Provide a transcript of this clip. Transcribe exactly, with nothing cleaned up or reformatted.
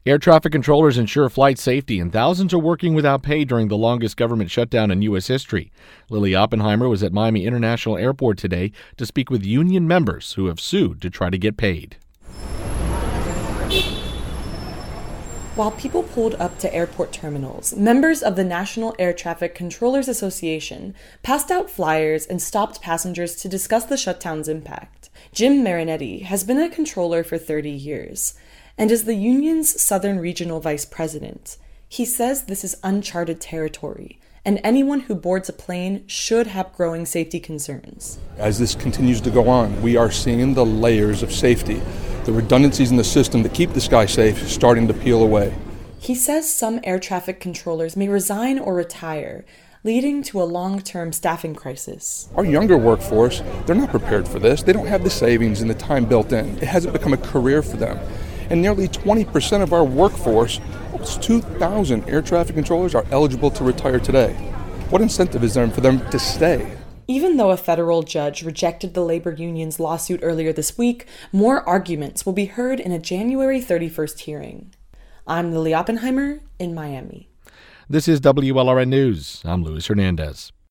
Air traffic controllers ensure flight safety, and thousands are working without pay during the longest government shutdown in U S history. Lily Oppenheimer was at Miami International Airport today to speak with union members who have sued to try to get paid. While people pulled up to airport terminals, members of the National Air Traffic Controllers Association passed out flyers and stopped passengers to discuss the shutdown's impact. Jim Marinetti has been a controller for thirty years and is the union's Southern Regional Vice President. He says this is uncharted territory, and anyone who boards a plane should have growing safety concerns. As this continues to go on, we are seeing the layers of safety, the redundancies in the system that keep the sky safe starting to peel away. He says some air traffic controllers may resign or retire, leading to a long-term staffing crisis. Our younger workforce, they're not prepared for this. They don't have the savings and the time built in. It hasn't become a career for them. And nearly twenty percent of our workforce, almost two thousand air traffic controllers, are eligible to retire today. What incentive is there for them to stay? Even though a federal judge rejected the labor union's lawsuit earlier this week, more arguments will be heard in a January thirty-first hearing. I'm Lily Oppenheimer in Miami. This is W L R N News. I'm Luis Hernandez.